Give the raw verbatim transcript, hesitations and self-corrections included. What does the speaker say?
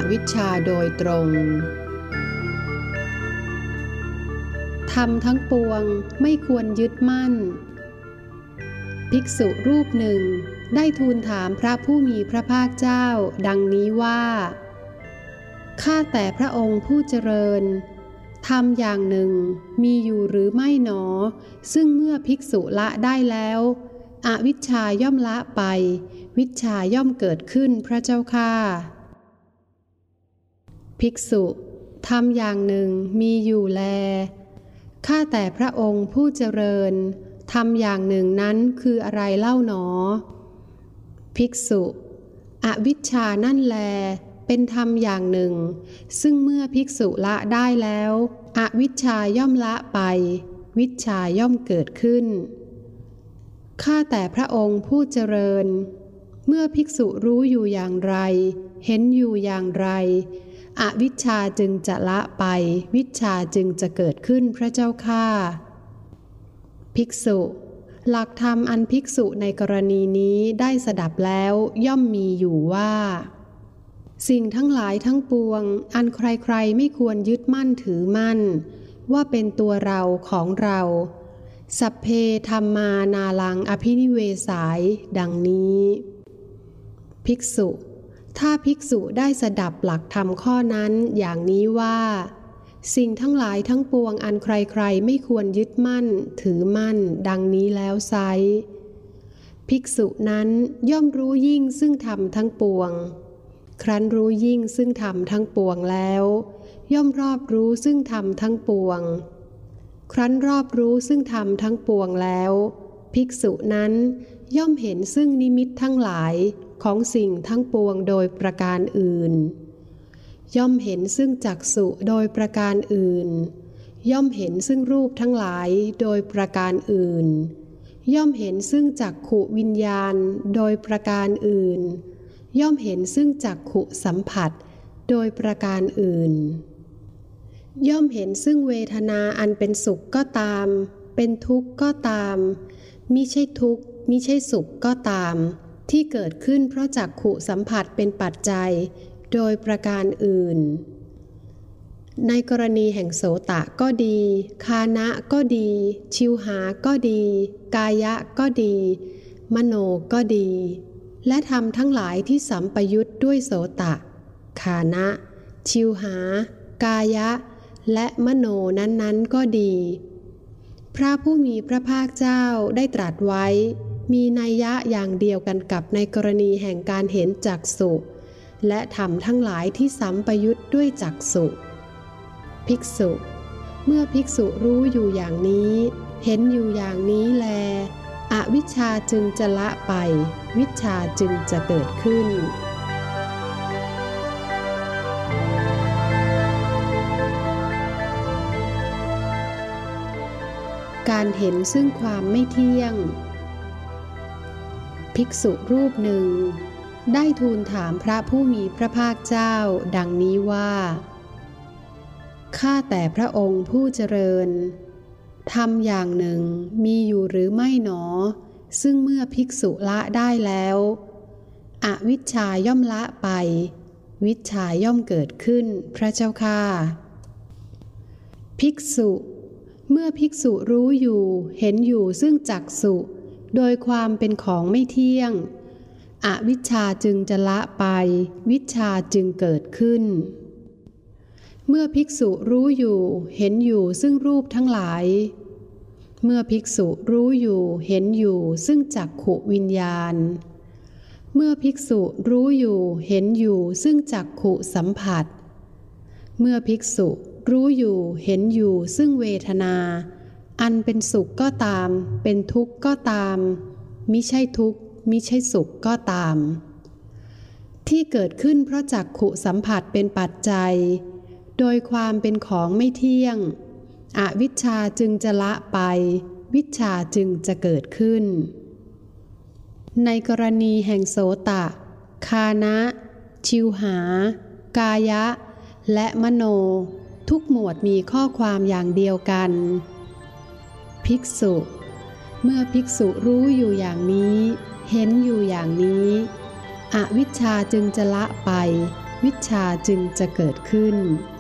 วิชชาโดยตรงธรรมทั้งปวงไม่ควรยึดมั่นภิกษุรูปหนึ่งได้ทูลถามพระผู้มีพระภาคเจ้าดังนี้ว่าข้าแต่พระองค์ผู้เจริญธรรมอย่างหนึ่งมีอยู่หรือไม่หนอซึ่งเมื่อภิกษุละได้แล้วอวิชชาย่อมละไปวิชชาย่อมเกิดขึ้นพระเจ้าข้าภิกษุธรรมอย่างหนึ่งมีอยู่แลข้าแต่พระองค์ผู้เจริญธรรมอย่างหนึ่งนั้นคืออะไรเล่าหนอภิกษุอวิชชานั่นแลเป็นธรรมอย่างหนึ่งซึ่งเมื่อภิกษุละได้แล้วอวิชชาย่อมละไปวิชชาย่อมเกิดขึ้นข้าแต่พระองค์ผู้เจริญเมื่อภิกษุรู้อยู่อย่างไรเห็นอยู่อย่างไรอวิชชาจึงจะละไปวิชชาจึงจะเกิดขึ้นพระเจ้าข้าภิกษุหลักธรรมอันภิกษุในกรณีนี้ได้สดับแล้วย่อมมีอยู่ว่าสิ่งทั้งหลายทั้งปวงอันใครๆไม่ควรยึดมั่นถือมั่นว่าเป็นตัวเราของเราสัพเพธัมมานาลังอภินิเวสายดังนี้ภิกษุถ้าภิกษุได้สดับหลักธรรมข้อนั้นอย่างนี้ว่าสิ่งทั้งหลายทั้งปวงอันใครๆไม่ควรยึดมั่นถือมั่นดังนี้แล้วไซร้ภิกษุนั้นย่อมรู้ยิ่งซึ่งธรรมทั้งปวงครั้นรู้ยิ่งซึ่งธรรมทั้งปวงแล้วย่อมรอบรู้ซึ่งธรรมทั้งปวงครั้นรอบรู้ซึ่งธรรมทั้งปวงแล้วภิกษุนั้นย่อมเห็นซึ่งนิมิตทั้งหลายของสิ่งทั้งปวงโดยประการอื่นย่อมเห็นซึ่งจักษุโดยประการอื่นย่อมเห็นซึ่งรูปทั้งหลายโดยประการอื่นย่อมเห็นซึ่งจักขุวิญญาณโดยประการอื่นย่อมเห็นซึ่งจักขุสัมผัสโดยประการอื่นย่อมเห็นซึ่งเวทนาอันเป็นสุขก็ตามเป็นทุกข์ก็ตามมิใช่ทุกข์มิใช่สุขก็ตามที่เกิดขึ้นเพราะจักขุสัมผัสเป็นปัจจัยโดยประการอื่นในกรณีแห่งโสตะก็ดีคานะก็ดีชิวหาก็ดีกายะก็ดีมโนก็ดีและธรรมทั้งหลายที่สัมปยุตด้วยโสตะคานะชิวหากายะและมโนนั้นๆก็ดีพระผู้มีพระภาคเจ้าได้ตรัสไว้มีนัยยะอย่างเดียวกันกับในกรณีแห่งการเห็นจักษุและธรรมทั้งหลายที่สัมปยุตด้วยจักษุภิกษุเมื่อภิกษุรู้อยู่อย่างนี้เห็นอยู่อย่างนี้แลอวิชชาจึงจะละไปวิชชาจึงจะเกิดขึ้นการเห็นซึ่งความไม่เที่ยงภิกษุรูปหนึ่งได้ทูลถามพระผู้มีพระภาคเจ้าดังนี้ว่าข้าแต่พระองค์ผู้เจริญธรรมอย่างหนึ่งมีอยู่หรือไม่หนอซึ่งเมื่อภิกษุละได้แล้วอวิชชาย่อมละไปวิชชาย่อมเกิดขึ้นพระเจ้าข้าภิกษุเมื่อภิกษุรู้อยู่เห็นอยู่ซึ่งจักษุโดยความเป็นของไม่เที่ยงอวิชชาจึงจะละไปวิชชาจึงเกิดขึ้นเมื่อภิกษุรู้อยู่เห็นอยู่ซึ่งรูปทั้งหลายเมื่อภิกษุรู้อยู่เห็นอยู่ซึ่งจักขุวิญญาณเมื่อภิกษุรู้อยู่เห็นอยู่ซึ่งจักขุสัมผัสเมื่อภิกษุรู้อยู่เห็นอยู่ซึ่งเวทนาอันเป็นสุขก็ตามเป็นทุกข์ก็ตามมิใช่ทุกข์มิใช่สุขก็ตามที่เกิดขึ้นเพราะจักขุสัมผัสเป็นปัจจัยโดยความเป็นของไม่เที่ยงอวิชชาจึงจะละไปวิชชาจึงจะเกิดขึ้นในกรณีแห่งโสตะคานะชิวหากายะและมโนทุกหมวดมีข้อความอย่างเดียวกันภิกษุเมื่อภิกษุรู้อยู่อย่างนี้เห็นอยู่อย่างนี้อวิชชาจึงจะละไปวิชชาจึงจะเกิดขึ้น